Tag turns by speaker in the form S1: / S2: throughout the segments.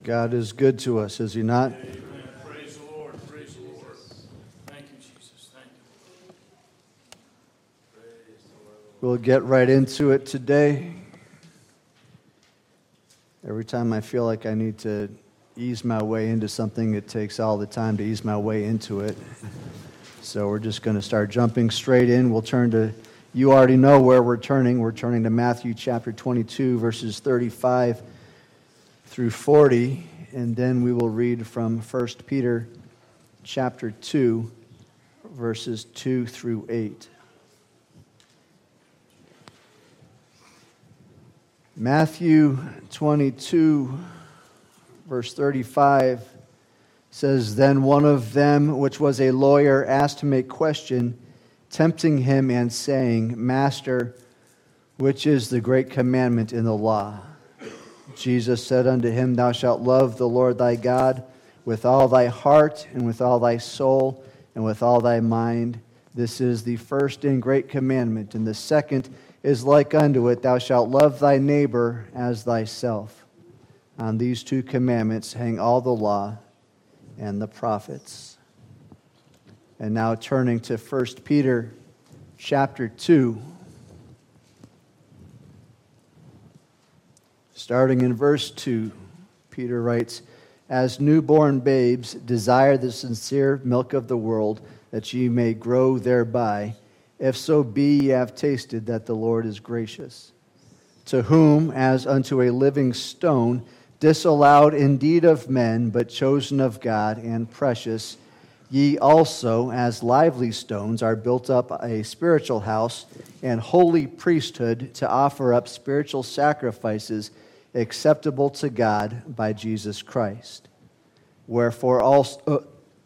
S1: God is good to us, is He not?
S2: Amen. Praise the Lord. Praise the Lord. Thank you, Jesus. Thank you. Praise the Lord.
S1: We'll get right into it today. Every time I feel like I need to ease my way into something, it takes all the time to ease my way into it. So we're just going to start jumping straight in. We'll turn to, you already know where we're turning. We're turning to Matthew chapter 22, verses 35 through 40, and then we will read from 1 Peter chapter 2, verses 2 through 8. Matthew 22, verse 35 says, "Then one of them, which was a lawyer, asked him a question, tempting him and saying, 'Master, which is the great commandment in the law?' Jesus said unto him, 'Thou shalt love the Lord thy God with all thy heart, and with all thy soul, and with all thy mind. This is the first and great commandment. And the second is like unto it, Thou shalt love thy neighbor as thyself. On these two commandments hang all the law and the prophets.'" And now turning to 1 Peter chapter 2. Starting in verse 2, Peter writes, "As newborn babes, desire the sincere milk of the world, that ye may grow thereby, if so be ye have tasted that the Lord is gracious. To whom, as unto a living stone, disallowed indeed of men, but chosen of God and precious, ye also, as lively stones, are built up a spiritual house and holy priesthood, to offer up spiritual sacrifices acceptable to God by Jesus Christ. Wherefore also,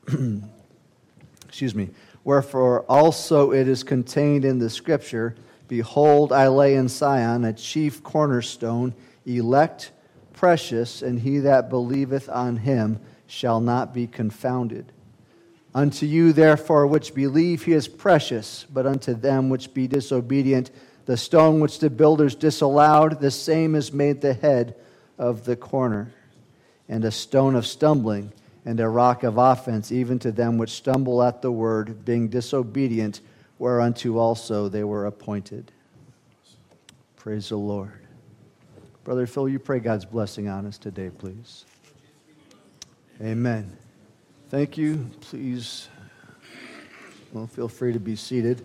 S1: Wherefore also it is contained in the Scripture, Behold, I lay in Sion a chief cornerstone, elect, precious, and he that believeth on him shall not be confounded. Unto you therefore which believe he is precious, but unto them which be disobedient, the stone which the builders disallowed, the same is made the head of the corner, and a stone of stumbling, and a rock of offense, even to them which stumble at the word, being disobedient, whereunto also they were appointed." Praise the Lord. Brother Phil, you pray God's blessing on us today, please. Amen. Thank you. Please, feel free to be seated.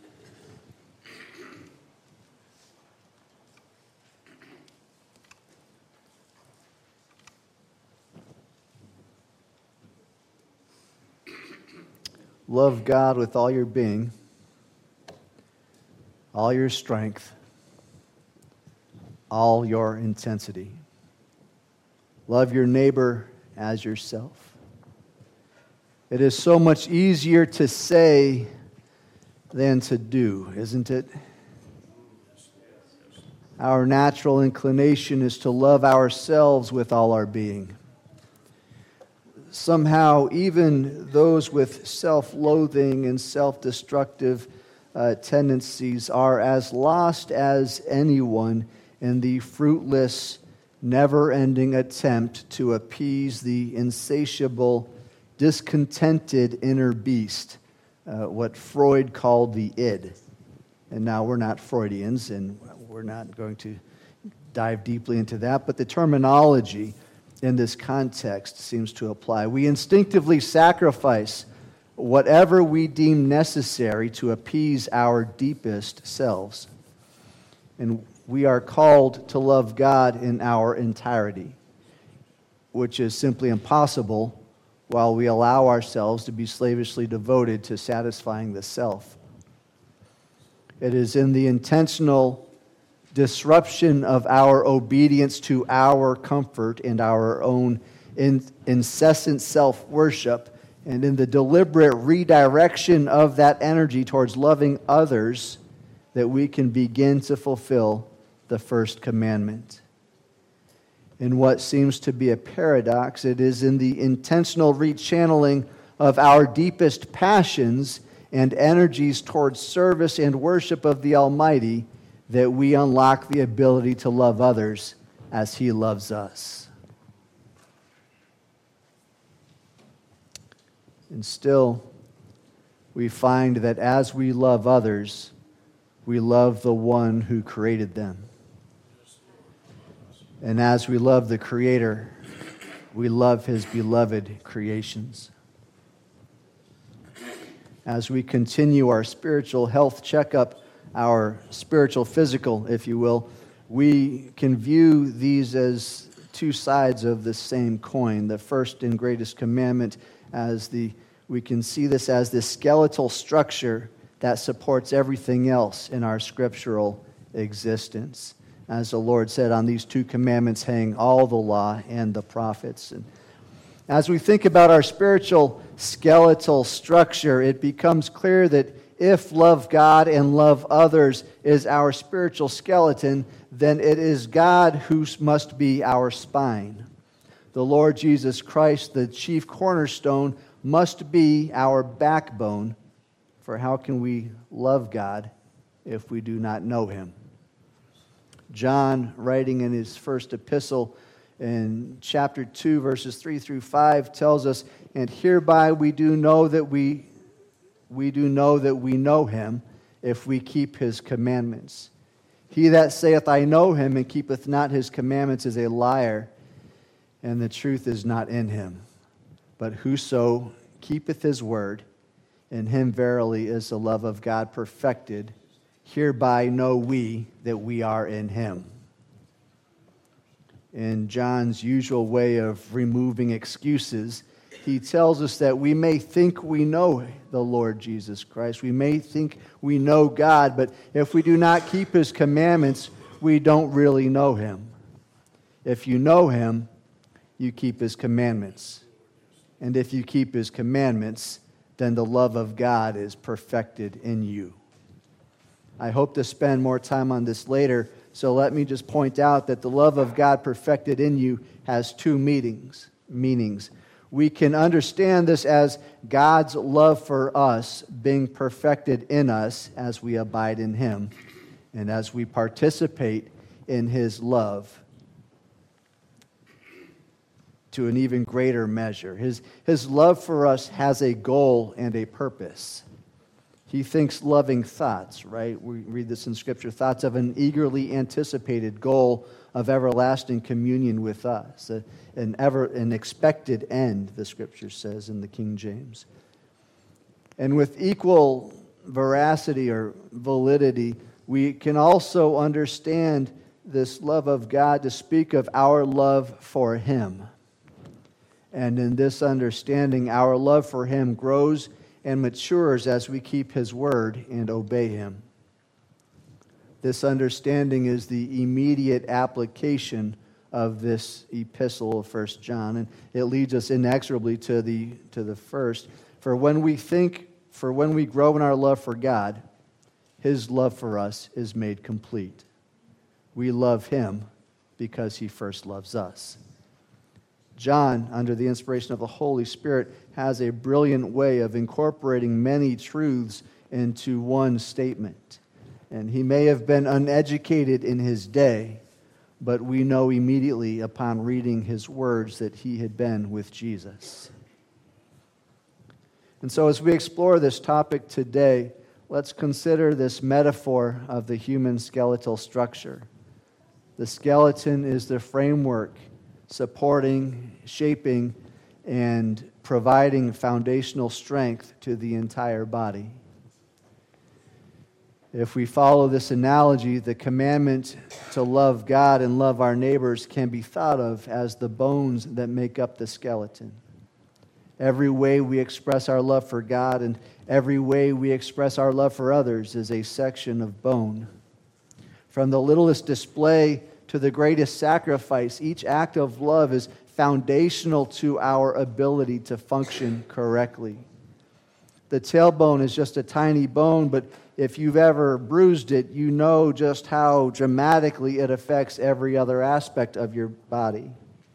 S1: Love God with all your being, all your strength, all your intensity. Love your neighbor as yourself. It is so much easier to say than to do, isn't it? Our natural inclination is to love ourselves with all our being. Somehow, even those with self-loathing and self-destructive tendencies are as lost as anyone in the fruitless, never-ending attempt to appease the insatiable, discontented inner beast, what Freud called the id. And now we're not Freudians, and we're not going to dive deeply into that, but the terminology in this context seems to apply. We instinctively sacrifice whatever we deem necessary to appease our deepest selves. And we are called to love God in our entirety, which is simply impossible while we allow ourselves to be slavishly devoted to satisfying the self. It is in the intentional disruption of our obedience to our comfort and our own incessant self-worship, and in the deliberate redirection of that energy towards loving others, that we can begin to fulfill the first commandment. In what seems to be a paradox, it is in the intentional rechanneling of our deepest passions and energies towards service and worship of the Almighty that we unlock the ability to love others as He loves us. And still, we find that as we love others, we love the one who created them. And as we love the Creator, we love His beloved creations. As we continue our spiritual health checkup, our spiritual physical, if you will, we can view these as two sides of the same coin. The first and greatest commandment, we can see this as the skeletal structure that supports everything else in our scriptural existence. As the Lord said, on these two commandments hang all the law and the prophets. And as we think about our spiritual skeletal structure, it becomes clear that if love God and love others is our spiritual skeleton, then it is God who must be our spine. The Lord Jesus Christ, the chief cornerstone, must be our backbone. For how can we love God if we do not know Him? John, writing in his first epistle in chapter 2, verses 3 through 5, tells us, "And hereby we do know that we know Him, if we keep His commandments. He that saith, I know Him, and keepeth not His commandments, is a liar, and the truth is not in him. But whoso keepeth His word, in him verily is the love of God perfected. Hereby know we that we are in Him." In John's usual way of removing excuses, he tells us that we may think we know the Lord Jesus Christ. We may think we know God, but if we do not keep His commandments, we don't really know Him. If you know Him, you keep His commandments. And if you keep His commandments, then the love of God is perfected in you. I hope to spend more time on this later, so let me just point out that the love of God perfected in you has two meanings. We can understand this as God's love for us being perfected in us as we abide in Him and as we participate in His love to an even greater measure. His love for us has a goal and a purpose. He thinks loving thoughts, right? We read this in Scripture, thoughts of an eagerly anticipated goal of everlasting communion with us, an expected end, the Scripture says in the King James. And with equal veracity or validity, we can also understand this love of God to speak of our love for Him. And in this understanding, our love for Him grows and matures as we keep His word and obey Him. This understanding is the immediate application of this epistle of 1 John, and it leads us inexorably to the first. For when we grow in our love for God, His love for us is made complete. We love Him because He first loves us. John, under the inspiration of the Holy Spirit, has a brilliant way of incorporating many truths into one statement. And he may have been uneducated in his day, but we know immediately upon reading his words that he had been with Jesus. And so as we explore this topic today, let's consider this metaphor of the human skeletal structure. The skeleton is the framework supporting, shaping, and providing foundational strength to the entire body. If we follow this analogy, the commandment to love God and love our neighbors can be thought of as the bones that make up the skeleton. Every way we express our love for God and every way we express our love for others is a section of bone. From the littlest display to the greatest sacrifice, each act of love is foundational to our ability to function correctly. The tailbone is just a tiny bone, but if you've ever bruised it, you know just how dramatically it affects every other aspect of your body.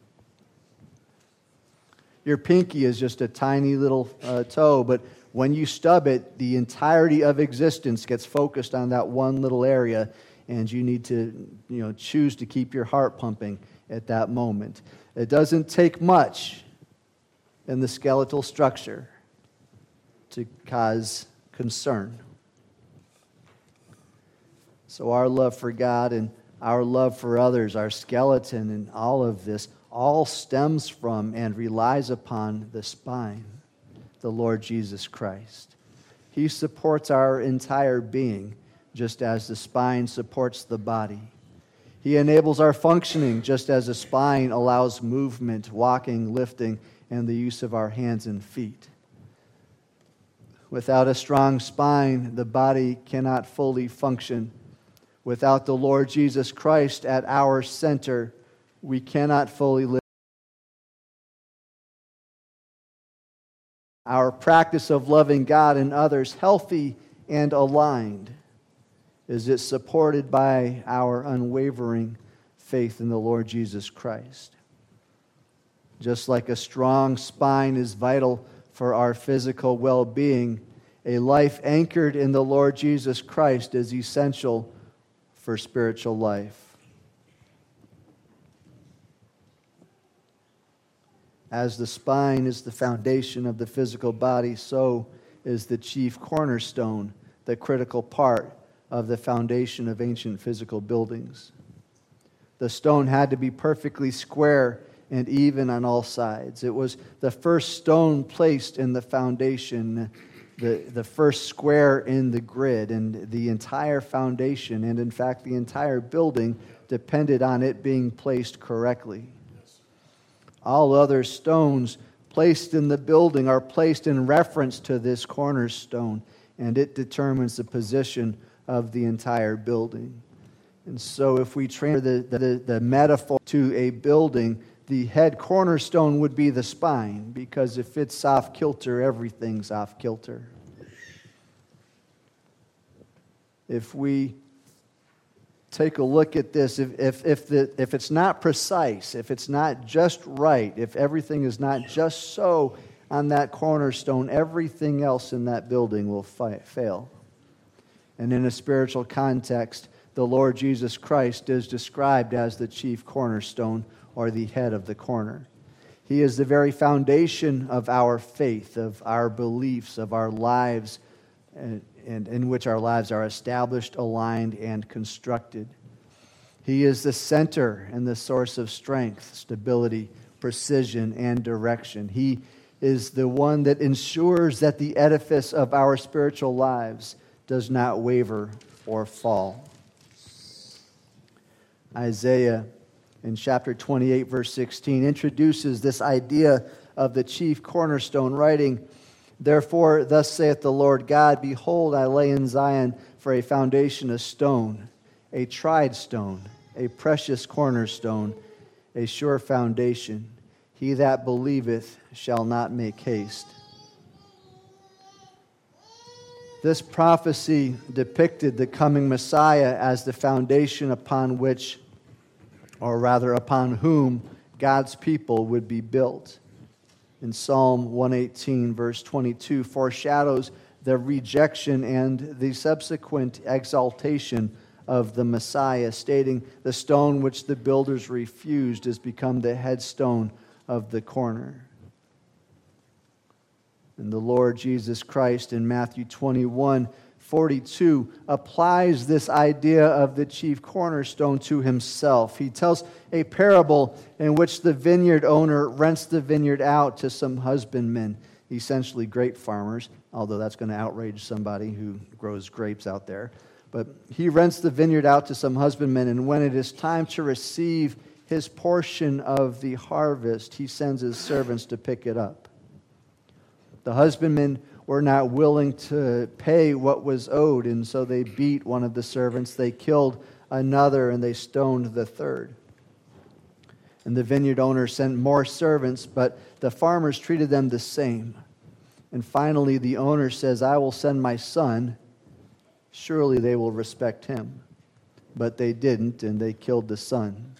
S1: Your pinky is just a tiny little toe, but when you stub it, the entirety of existence gets focused on that one little area, and you need to, choose to keep your heart pumping at that moment. It doesn't take much in the skeletal structure. to cause concern. So our love for God and our love for others, our skeleton and all of this, all stems from and relies upon the spine, the Lord Jesus Christ. He supports our entire being, just as the spine supports the body. He enables our functioning, just as the spine allows movement, walking, lifting, and the use of our hands and feet. Without a strong spine, the body cannot fully function. Without the Lord Jesus Christ at our center, we cannot fully live. Our practice of loving God and others healthy and aligned? Is it supported by our unwavering faith in the Lord Jesus Christ? Just like a strong spine is vital for our physical well-being, a life anchored in the Lord Jesus Christ is essential for spiritual life. As the spine is the foundation of the physical body, so is the chief cornerstone, the critical part of the foundation of ancient physical buildings. The stone had to be perfectly square and even on all sides. It was the first stone placed in the foundation, the first square in the grid, and the entire foundation, and in fact the entire building, depended on it being placed correctly. All other stones placed in the building are placed in reference to this cornerstone, and it determines the position of the entire building. And so if we transfer the metaphor to a building, the head cornerstone would be the spine, because if it's off kilter, everything's off kilter. If we take a look at this, if it's not precise, if it's not just right, if everything is not just so on that cornerstone, everything else in that building will fail. And in a spiritual context, the Lord Jesus Christ is described as the chief cornerstone, or the head of the corner. He is the very foundation of our faith, of our beliefs, of our lives, and in which our lives are established, aligned, and constructed. He is the center and the source of strength, stability, precision, and direction. He is the one that ensures that the edifice of our spiritual lives does not waver or fall. Isaiah, in chapter 28, verse 16, introduces this idea of the chief cornerstone, writing, "Therefore, thus saith the Lord God, Behold, I lay in Zion for a foundation a stone, a tried stone, a precious cornerstone, a sure foundation. He that believeth shall not make haste." This prophecy depicted the coming Messiah as the foundation upon which, or rather upon whom, God's people would be built. In Psalm 118, verse 22, foreshadows the rejection and the subsequent exaltation of the Messiah, stating, "The stone which the builders refused has become the headstone of the corner." And the Lord Jesus Christ in Matthew 21:42 applies this idea of the chief cornerstone to himself. He tells a parable in which the vineyard owner rents the vineyard out to some husbandmen, essentially grape farmers, although that's going to outrage somebody who grows grapes out there. But he rents the vineyard out to some husbandmen, and when it is time to receive his portion of the harvest, he sends his servants to pick it up. The husbandmen were not willing to pay what was owed, and so they beat one of the servants, they killed another, and they stoned the third. And the vineyard owner sent more servants, but the farmers treated them the same. And finally, the owner says, "I will send my son. Surely they will respect him." But they didn't, and they killed the son.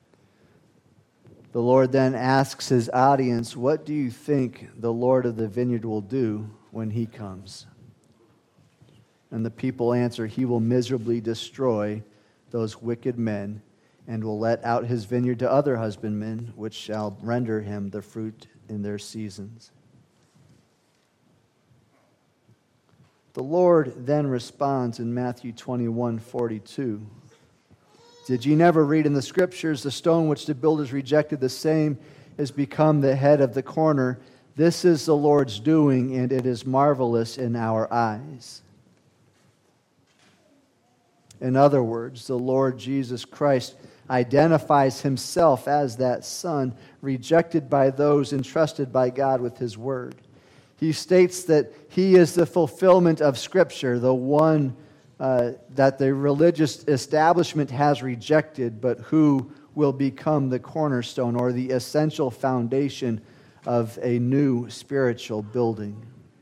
S1: The Lord then asks his audience, "What do you think the Lord of the vineyard will do when he comes?" And the people answer, "He will miserably destroy those wicked men, and will let out his vineyard to other husbandmen, which shall render him the fruit in their seasons." The Lord then responds in Matthew 21:42. Did ye never read in the Scriptures, the stone which the builders rejected, the same has become the head of the corner? This is the Lord's doing, and it is marvelous in our eyes. In other words, the Lord Jesus Christ identifies himself as that son rejected by those entrusted by God with his word. He states that he is the fulfillment of Scripture, the one that the religious establishment has rejected, but who will become the cornerstone or the essential foundation of a new spiritual building.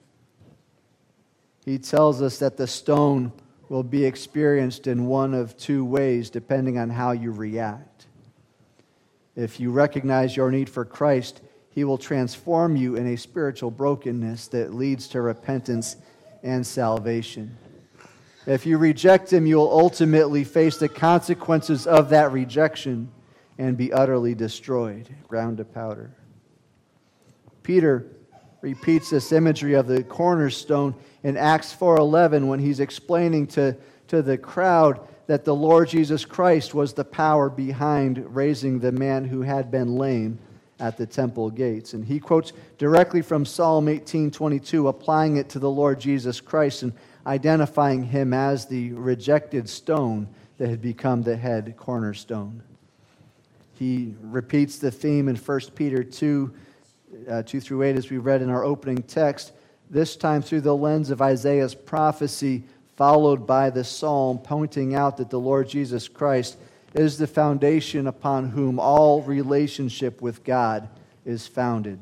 S1: He tells us that the stone will be experienced in one of two ways, depending on how you react. If you recognize your need for Christ, he will transform you in a spiritual brokenness that leads to repentance and salvation. If you reject him, you will ultimately face the consequences of that rejection and be utterly destroyed, ground to powder. Peter repeats this imagery of the cornerstone in Acts 4:11 when he's explaining to the crowd that the Lord Jesus Christ was the power behind raising the man who had been lame at the temple gates. And he quotes directly from Psalm 18:22, applying it to the Lord Jesus Christ and identifying him as the rejected stone that had become the head cornerstone. He repeats the theme in 1 Peter 2:2-8, as we read in our opening text, this time through the lens of Isaiah's prophecy, followed by the psalm, pointing out that the Lord Jesus Christ is the foundation upon whom all relationship with God is founded.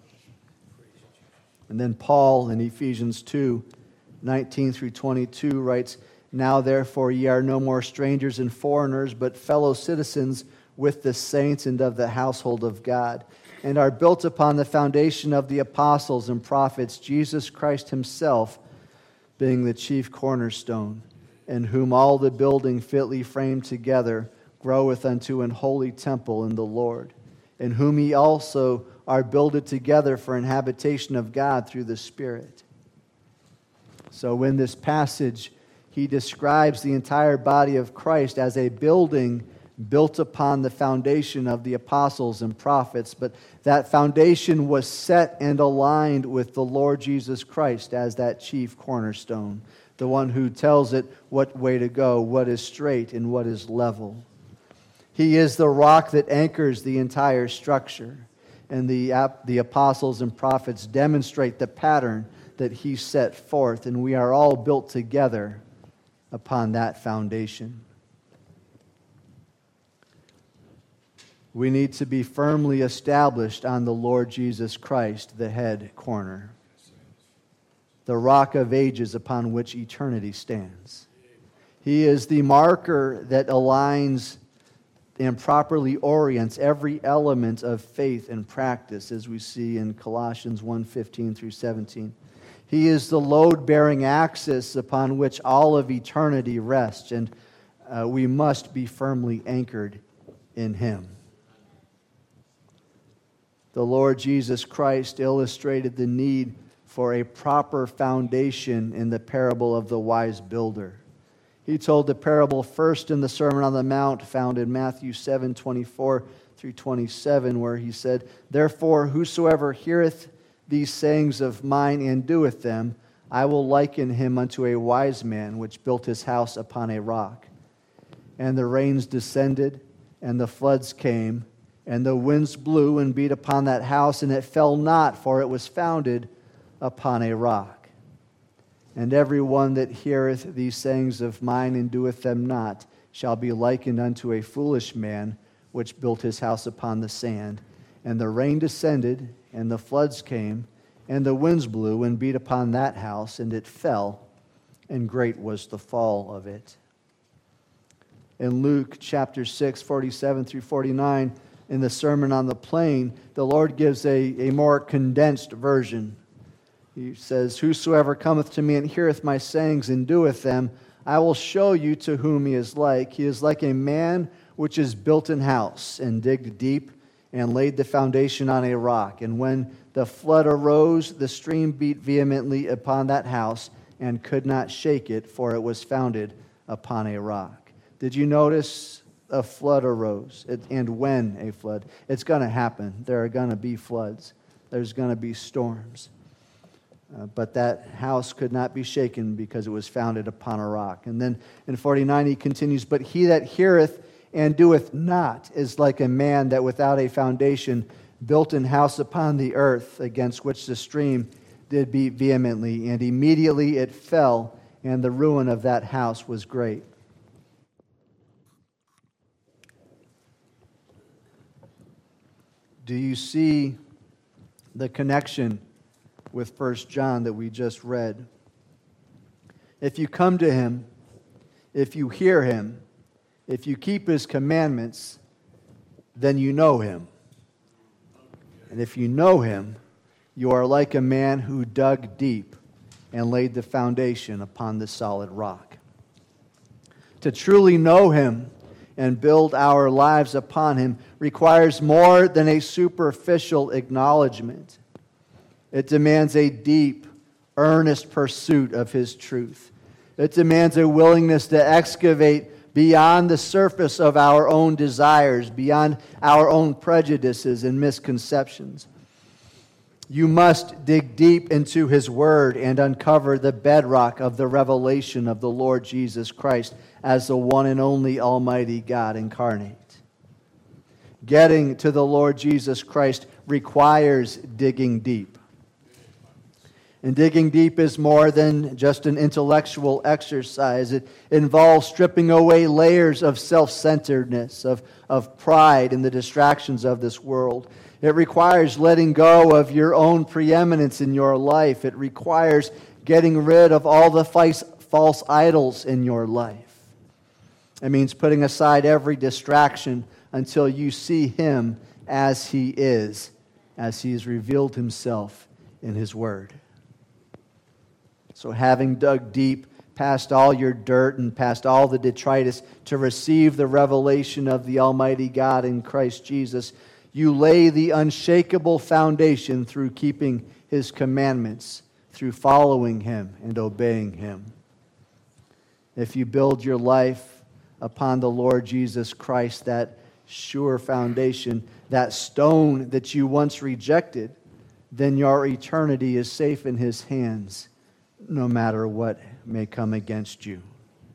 S1: And then Paul in Ephesians 2:19-22 writes, Now therefore ye are no more strangers and foreigners, but fellow citizens with the saints and of the household of God, and are built upon the foundation of the apostles and prophets, Jesus Christ himself being the chief cornerstone, in whom all the building fitly framed together groweth unto an holy temple in the Lord, in whom ye also are builded together for an habitation of God through the Spirit. So in this passage, he describes the entire body of Christ as a building built upon the foundation of the apostles and prophets, but that foundation was set and aligned with the Lord Jesus Christ as that chief cornerstone, the one who tells it what way to go, what is straight and what is level. He is the rock that anchors the entire structure, and the apostles and prophets demonstrate the pattern that he set forth, and we are all built together upon that foundation. We need to be firmly established on the Lord Jesus Christ, the head corner, the rock of ages upon which eternity stands. He is the marker that aligns and properly orients every element of faith and practice, as we see in Colossians 1:15-17. He is the load-bearing axis upon which all of eternity rests, and we must be firmly anchored in him. The Lord Jesus Christ illustrated the need for a proper foundation in the parable of the wise builder. He told the parable first in the Sermon on the Mount, found in Matthew 7:24-27, where he said, Therefore, whosoever heareth these sayings of mine and doeth them, I will liken him unto a wise man which built his house upon a rock. And the rains descended, and the floods came, and the winds blew and beat upon that house, and it fell not, for it was founded upon a rock. And every one that heareth these sayings of mine and doeth them not shall be likened unto a foolish man which built his house upon the sand. And the rain descended, and the floods came, and the winds blew and beat upon that house, and it fell, and great was the fall of it. In Luke chapter 6:47-49, in the Sermon on the Plain, the Lord gives a more condensed version. He says, Whosoever cometh to me and heareth my sayings and doeth them, I will show you to whom he is like. He is like a man which is built an house, and digged deep, and laid the foundation on a rock. And when the flood arose, the stream beat vehemently upon that house, and could not shake it, for it was founded upon a rock. Did you notice a flood arose? And when a flood? It's going to happen. There are going to be floods. There's going to be storms. But that house could not be shaken because it was founded upon a rock. And then in 49 he continues, but he that heareth and doeth not is like a man that without a foundation built an house upon the earth, against which the stream did beat vehemently, and immediately it fell, and the ruin of that house was great. Do you see the connection with 1 John that we just read? If you come to him, if you hear him, if you keep his commandments, then you know him. And if you know him, you are like a man who dug deep and laid the foundation upon the solid rock. To truly know him and build our lives upon him requires more than a superficial acknowledgement. It demands a deep, earnest pursuit of his truth. It demands a willingness to excavate beyond the surface of our own desires, beyond our own prejudices and misconceptions. You must dig deep into his word and uncover the bedrock of the revelation of the Lord Jesus Christ as the one and only Almighty God incarnate. Getting to the Lord Jesus Christ requires digging deep. And digging deep is more than just an intellectual exercise. It involves stripping away layers of self-centeredness, of pride and the distractions of this world. It requires letting go of your own preeminence in your life. It requires getting rid of all the false idols in your life. It means putting aside every distraction until you see him as he is has revealed himself in his word. So having dug deep past all your dirt and past all the detritus to receive the revelation of the Almighty God in Christ Jesus, you lay the unshakable foundation through keeping his commandments, through following him and obeying him. If you build your life upon the Lord Jesus Christ, that sure foundation, that stone that you once rejected, then your eternity is safe in his hands, no matter what may come against you.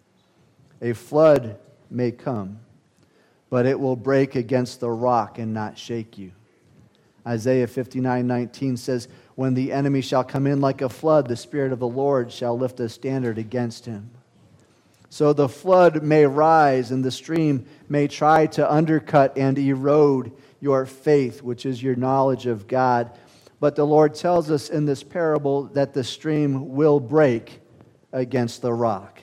S1: A flood may come, but it will break against the rock and not shake you. Isaiah 59:19 says, when the enemy shall come in like a flood, the Spirit of the Lord shall lift a standard against him. So the flood may rise and the stream may try to undercut and erode your faith, which is your knowledge of God. But the Lord tells us in this parable that the stream will break against the rock.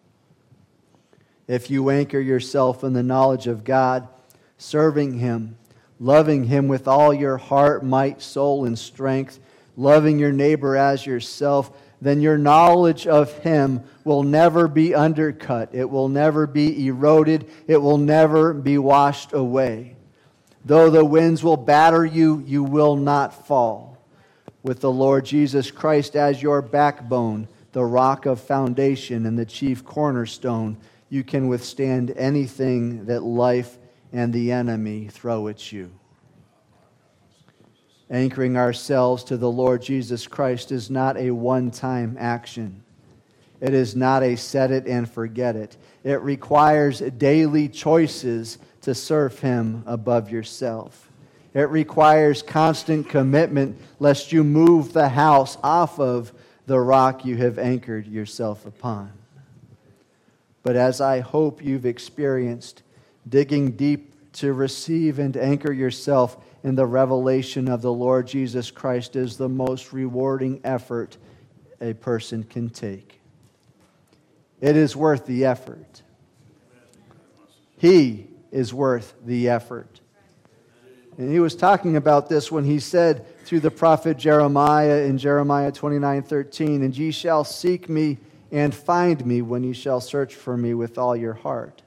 S1: If you anchor yourself in the knowledge of God, serving him, loving him with all your heart, might, soul, and strength, loving your neighbor as yourself, then your knowledge of him will never be undercut. It will never be eroded. It will never be washed away. Though the winds will batter you, you will not fall. With the Lord Jesus Christ as your backbone, the rock of foundation and the chief cornerstone, you can withstand anything that life and the enemy throw at you. Anchoring ourselves to the Lord Jesus Christ is not a one-time action. It is not a set it and forget it. It requires daily choices to serve him above yourself. It requires constant commitment lest you move the house off of the rock you have anchored yourself upon. But as I hope you've experienced, digging deep to receive and anchor yourself in the revelation of the Lord Jesus Christ is the most rewarding effort a person can take. It is worth the effort. He is worth the effort. And he was talking about this when he said through the prophet Jeremiah in Jeremiah 29:13, and ye shall seek me and find me when you shall search for me with all your heart.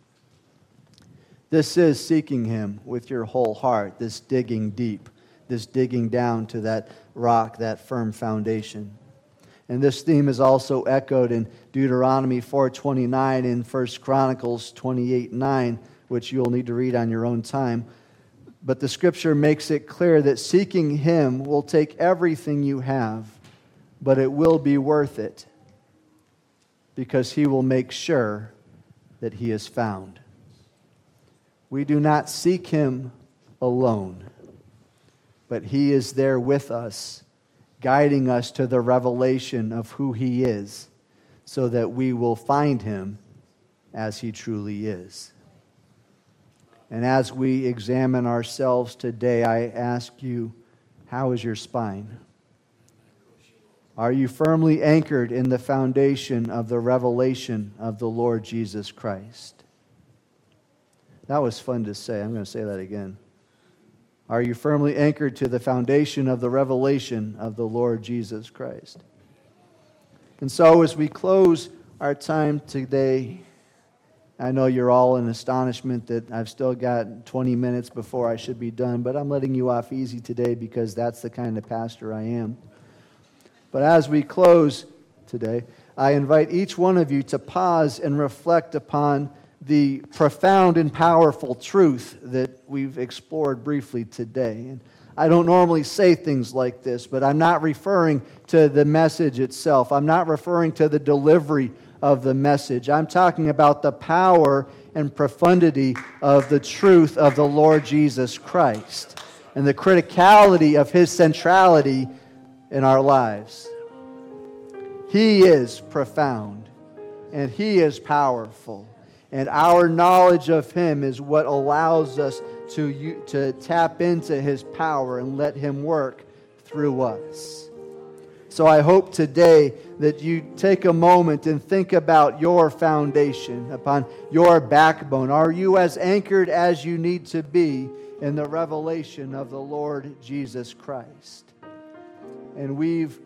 S1: This is seeking him with your whole heart, this digging deep, this digging down to that rock, that firm foundation. And this theme is also echoed in Deuteronomy 4:29 and 1 Chronicles 28:9, which you'll need to read on your own time. But the Scripture makes it clear that seeking Him will take everything you have, but it will be worth it, because He will make sure that He is found. We do not seek Him alone, but He is there with us, guiding us to the revelation of who He is, so that we will find Him as He truly is. And as we examine ourselves today, I ask you, how is your spine? Are you firmly anchored in the foundation of the revelation of the Lord Jesus Christ? That was fun to say. I'm going to say that again. Are you firmly anchored to the foundation of the revelation of the Lord Jesus Christ? And so as we close our time today, I know you're all in astonishment that I've still got 20 minutes before I should be done, but I'm letting you off easy today because that's the kind of pastor I am. But as we close today, I invite each one of you to pause and reflect upon the profound and powerful truth that we've explored briefly today. And I don't normally say things like this, but I'm not referring to the message itself. I'm not referring to the delivery of the message. I'm talking about the power and profundity of the truth of the Lord Jesus Christ and the criticality of His centrality in our lives. He is profound and He is powerful, and our knowledge of Him is what allows us to tap into His power and let Him work through us. So I hope today that you take a moment and think about your foundation, upon your backbone. Are you as anchored as you need to be in the revelation of the Lord Jesus Christ? And we've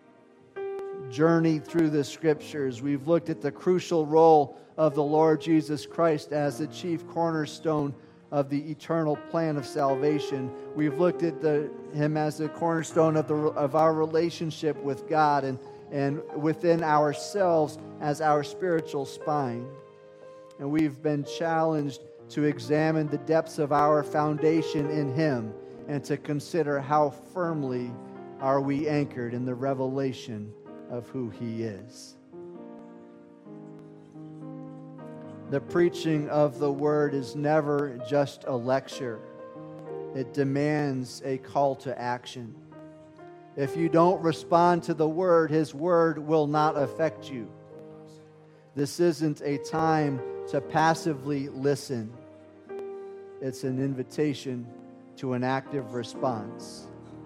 S1: journeyed through the Scriptures. We've looked at the crucial role of the Lord Jesus Christ as the chief cornerstone of the eternal plan of salvation. We've looked at Him as the cornerstone of our relationship with God, and within ourselves as our spiritual spine. And we've been challenged to examine the depths of our foundation in Him and to consider how firmly are we anchored in the revelation of who He is. The preaching of the Word is never just a lecture. It demands a call to action. If you don't respond to the Word, His Word will not affect you. This isn't a time to passively listen. It's an invitation to an active response.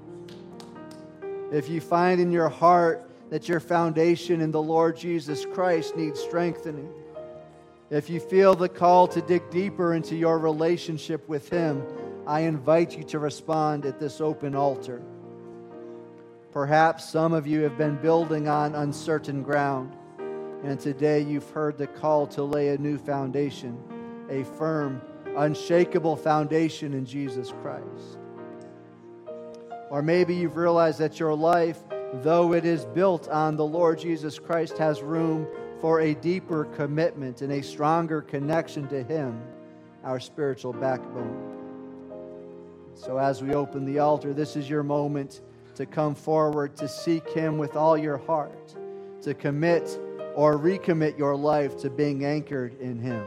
S1: If you find in your heart that your foundation in the Lord Jesus Christ needs strengthening, if you feel the call to dig deeper into your relationship with Him, I invite you to respond at this open altar. Perhaps some of you have been building on uncertain ground, and today you've heard the call to lay a new foundation, a firm, unshakable foundation in Jesus Christ. Or maybe you've realized that your life, though it is built on the Lord Jesus Christ, has room for a deeper commitment and a stronger connection to Him, our spiritual backbone. So as we open the altar, this is your moment to come forward, to seek Him with all your heart, to commit or recommit your life to being anchored in Him.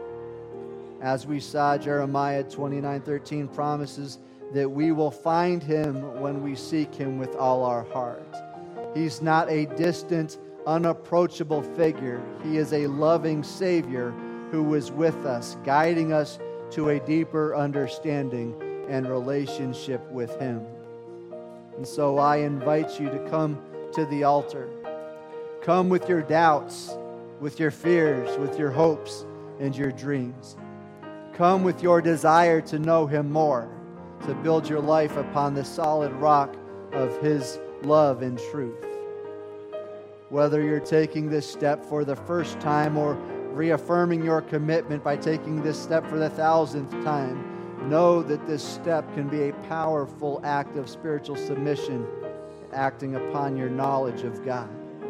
S1: As we saw, Jeremiah 29:13 promises that we will find Him when we seek Him with all our heart. He's not a distant, unapproachable figure. He is a loving Savior who is with us, guiding us to a deeper understanding and relationship with Him. And so I invite you to come to the altar. Come with your doubts, with your fears, with your hopes and your dreams. Come with your desire to know Him more, to build your life upon the solid rock of His love and truth. Whether you're taking this step for the first time or reaffirming your commitment by taking this step for the 1,000th time, know that this step can be a powerful act of spiritual submission, acting upon your knowledge of God.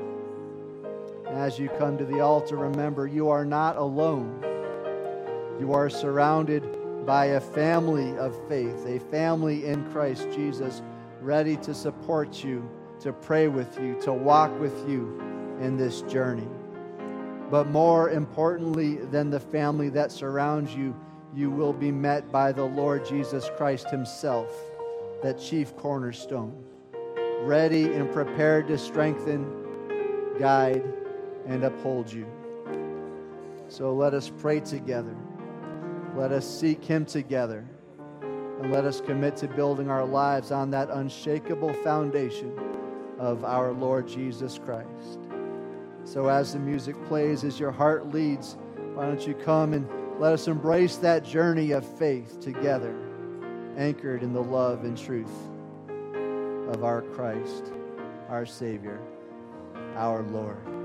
S1: As you come to the altar, remember you are not alone. You are surrounded by a family of faith, a family in Christ Jesus, ready to support you, to pray with you, to walk with you in this journey. But more importantly than the family that surrounds you, you will be met by the Lord Jesus Christ himself, that chief cornerstone, ready and prepared to strengthen, guide, and uphold you. So let us pray together. Let us seek him together. And let us commit to building our lives on that unshakable foundation of our Lord Jesus Christ. So as the music plays, as your heart leads, why don't you come and let us embrace that journey of faith together, anchored in the love and truth of our Christ, our Savior, our Lord.